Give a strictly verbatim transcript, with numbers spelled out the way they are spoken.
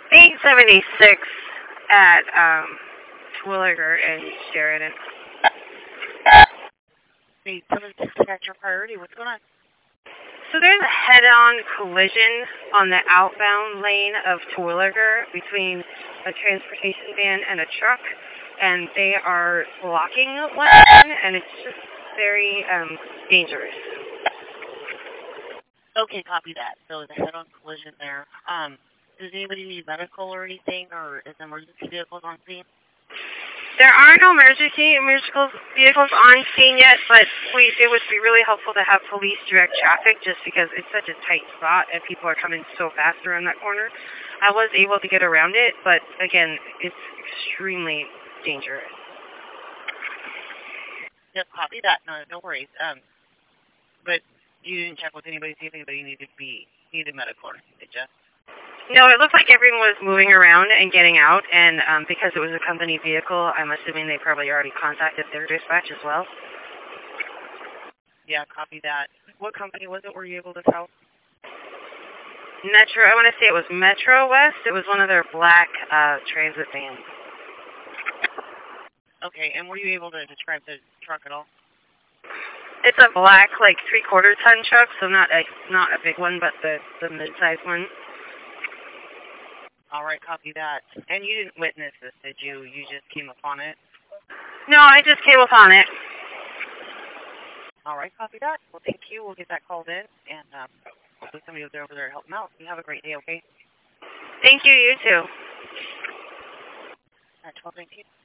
eight seventy-six at um, Twilliger and Sheridan. eight seventy-six, that's your priority. What's going on? So there's a head-on collision on the outbound lane of Terwilliger between a transportation van and a truck, and they are blocking one lane, and it's just very um, dangerous. Okay, copy that. So the head-on collision there. Um, does anybody need medical or anything, or is emergency vehicles on scene? There are no emergency emergency vehicles on scene yet, but we, it would be really helpful to have police direct traffic just because it's such a tight spot and people are coming so fast around that corner. I was able to get around it, but again, it's extremely dangerous. Yep, copy that. No, no worries. Um, but you didn't check with anybody, see if anybody needed to be needed medical or anything, did you? No, it looked like everyone was moving around and getting out, and um, because it was a company vehicle, I'm assuming they probably already contacted their dispatch as well. Yeah, copy that. What company was it? Were you able to tell? Metro, I want to say it was Metro West. It was one of their black uh, transit vans. Okay, and were you able to describe the truck at all? It's a black, like, three-quarter ton truck, so not a, not a big one, but the, the mid-sized one. All right, copy that. And you didn't witness this, did you? You just came upon it? No, I just came upon it. All right, copy that. Well, thank you. We'll get that called in, and um, hopefully somebody will be over there to help them out. You have a great day, okay? Thank you, you too. At twelve nineteen.